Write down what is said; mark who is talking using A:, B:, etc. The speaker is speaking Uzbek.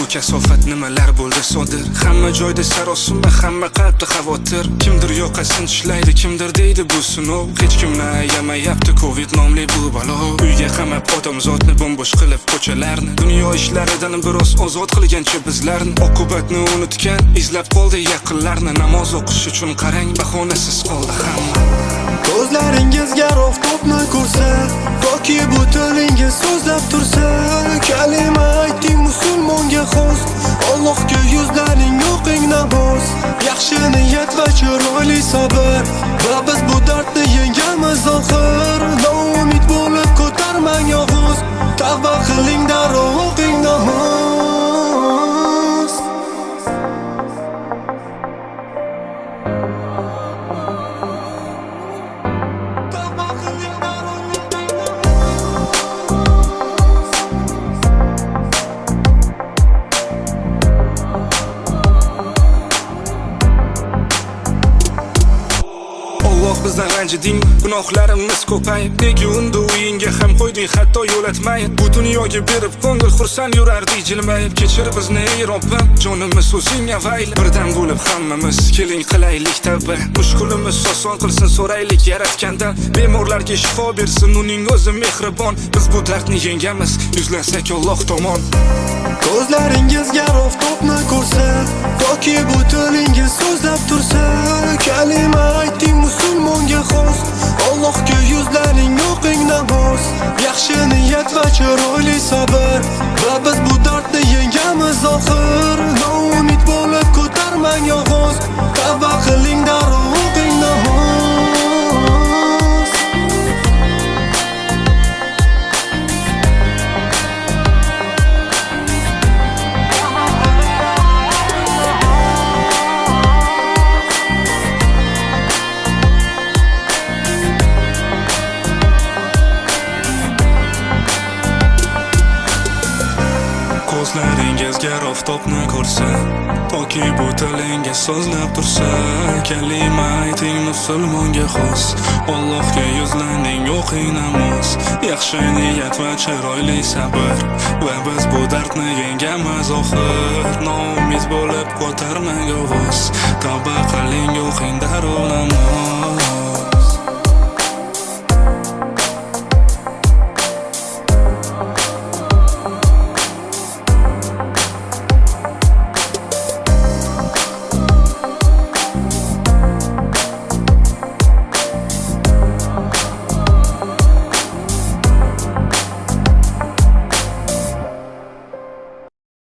A: kasofat nimalar bo'ldi sodir. Hamma joyda sarosima, hamma qalbda xavotir. Kimdir yoqasini tishlaydi, kimdir deydi bu sinov. Hech kimni ayamayapti Covid nomli bu balo. Uyga qamab odamzodni bombosh qilib ko'chalarni, dunyo ishlaridan biroz ozod qilgancha bizlarni. Oqibatni unutgan, izlab qoldi yaqinlarni. Namoz o'qish uchun qarang, bahonasiz qoldi hamma.
B: Ko'zlaringizga oftobni ko'rsa, yoki bu tilingiz so'zlab tursa, kalima ayting musulmonga xos. Allohga yuzlaring o'qing namoz, yaxshi niyat va chiroyli sabr, va biz bu dardni yengamiz oxir. Noumid bo'lib ko'tarmang og'iz, tavba qiling darrov o'qing namoz.
A: Bizdan ranjiding, gunohlarimiz ko'payib, nega unda uyingga ham qo'yding hatto yo'latmayib. Bu dunyoga berib ko'ngil xursand yurardik jilmayib. Kechir bizni ey Robbim, jonimiz o'zing avayli. Birdan bo'lib hammamiz keling qilaylik tavba. Mushkulimiz oson qilsin so'raylik yaratgandan. Bemorlarga shifo bersin uning o'zi mehribon. Biz bu dardni yengamiz, yuzlansak Alloh tomon.
B: Ko'zlaringizga oftobni ko'rsa, yoki bu tilingiz so'zlab tursa, kalima ayting musulmonga xos. Allohga yuzlaring o'qing namoz, yaxshi niyat va chiroyli sabr, va biz bu dardni yengamiz oxir. Noumid bo'lib ko'tarmang og'iz, tavba qiling darrov o'qing namoz.
A: Ko'zlaringizga oftobni ko'rsa, toki bu tilingiz so'zlab tursa, kalima ayting musulmonga xos. Allohga yuzlaning o'qing namoz, yaxshi niyat va chiroyli sabr, va biz bu dardni yengamiz oxir. Noumid bo'lib ko'tarmang ovoz, tavba qiling o'qing darrov namoz.